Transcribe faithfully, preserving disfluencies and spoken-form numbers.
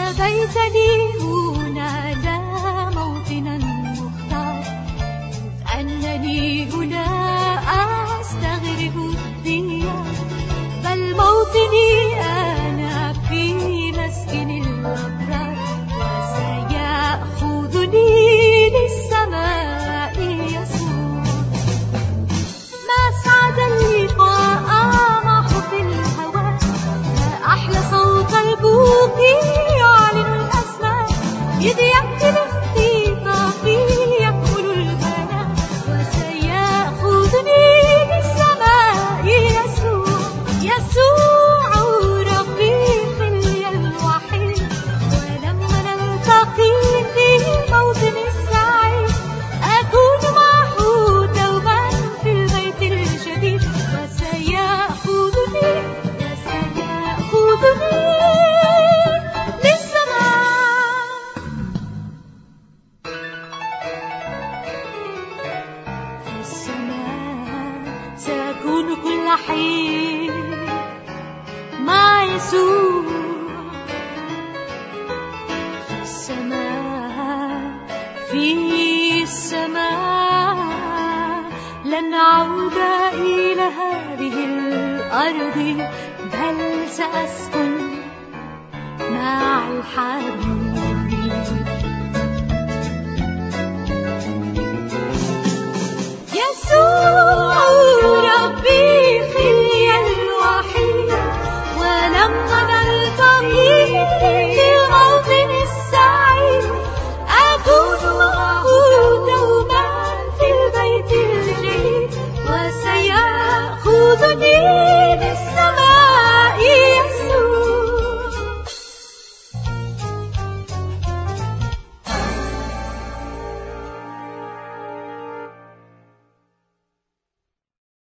بيتني هنا لا موطنا مختار، أنني هنا أستغرق الدنيا، بل موطني أنا في مسكن الأبرار، وسيأخذني للسماء يسوع. ما سعد اللقاء مع حب الهوى، ما أحلى صوت البوق يعلن الأسماء، إذ يأتي الاختطاف يكمل البناء، وسيأخذني للسماء يسوع. يسوع رفيقي الوحيد، ولما نلتقي في موطن السعيد، أكون معه دوما في البيت الجديد، وسيأخذني وسيأخذني للسماء. في السماء سأكون كل حين مع يسوع. في السماء في السماء لن أعود إلى هذه الأرض، بل سأسكن مع الحبيب. يسوع